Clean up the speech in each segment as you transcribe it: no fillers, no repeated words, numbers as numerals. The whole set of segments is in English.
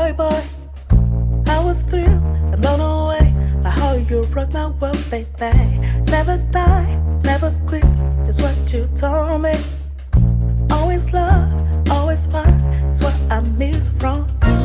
boy. I was thrilled and blown away by how you rock my world, baby. Never die, never quit is what you told me. Always love, always fun is what I miss from you.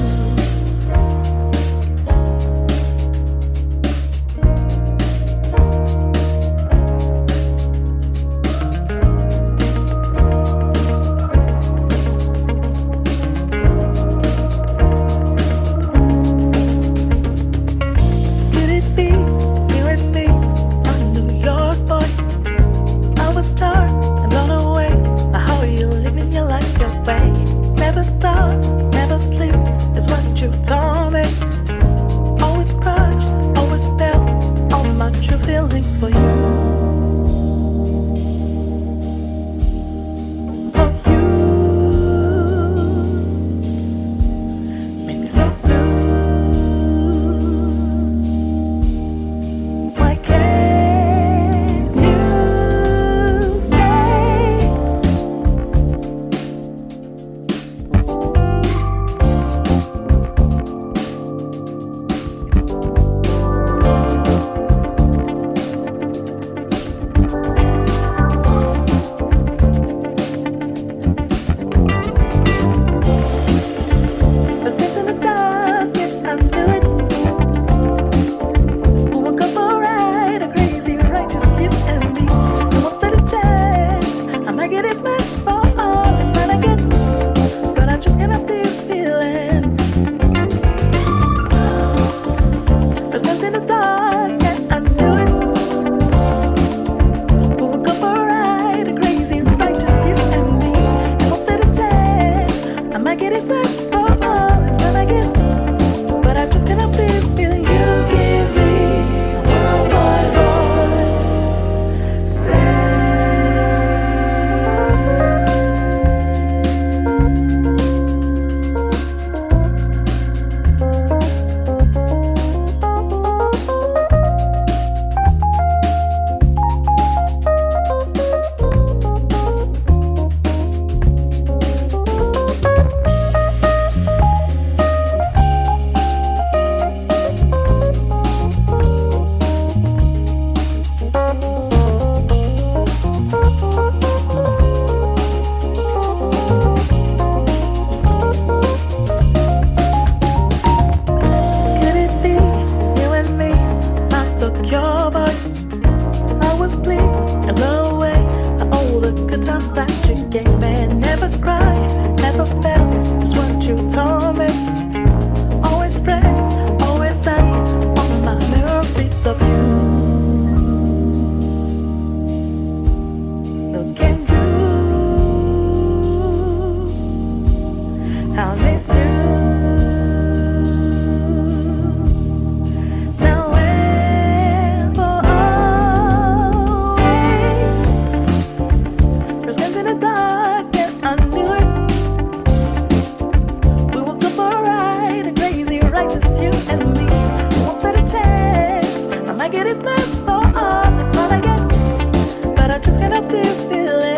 Get his last for all, that's what I get. But I just can't help this feeling.